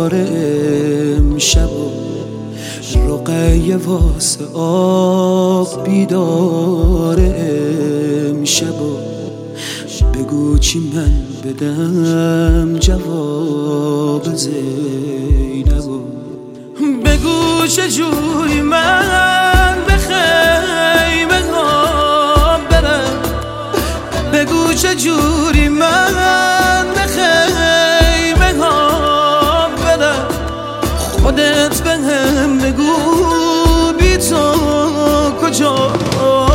بیدار امشب و رقیه واسه آب بیدار امشب و بگو چی من بدم جواب زینب و بگو چجوری من به خیمه ها برم، بگو چجوری من به خیمه ها برم، خودت بهم بگو بی تو کجا